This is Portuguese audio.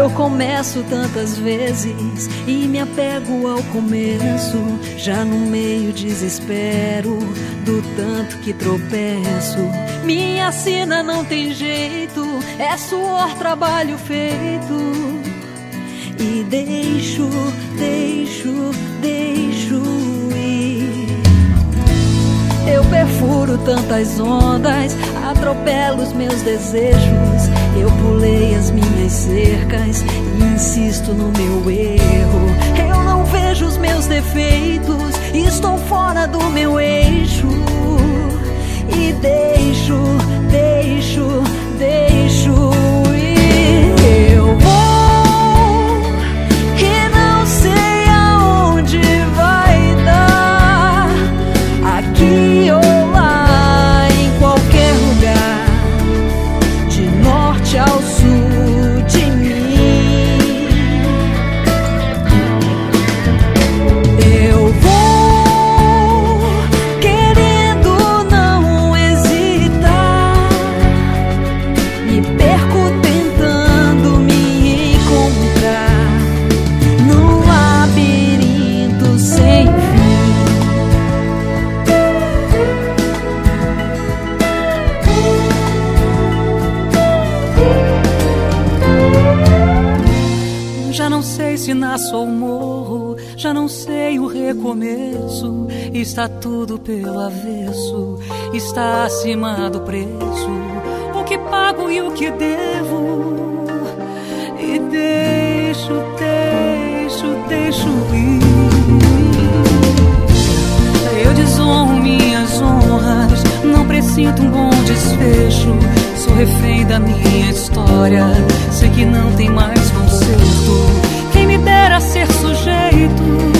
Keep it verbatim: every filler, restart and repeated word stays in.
Eu começo tantas vezes e me apego ao começo, já no meio desespero do tanto que tropeço. Minha sina não tem jeito, é suor, trabalho feito. E deixo, deixo, deixo ir. Eu perfuro tantas ondas, atropelo os meus desejos. Eu pulei as minhas cercas e insisto no meu erro. Eu não vejo os meus defeitos, estou fora do meu eixo. E deixo, deixo, deixo ir. Eu vou e não sei aonde vai dar, aqui ou lá, em qualquer lugar, de norte ao sul de mim. Eu vou querendo não hesitar, me perco tentando me encontrar num labirinto sem fim. Já não sei se nasço ou morro, já não sei o recomeço. Está tudo pelo avesso, está acima do preço, o que pago e o que devo. E deixo, deixo, deixo ir. Eu desonro minhas honras, não presinto um bom desfecho. Sou refém da minha história, sei que não tem mais conserto. Quem me dera ser sujeito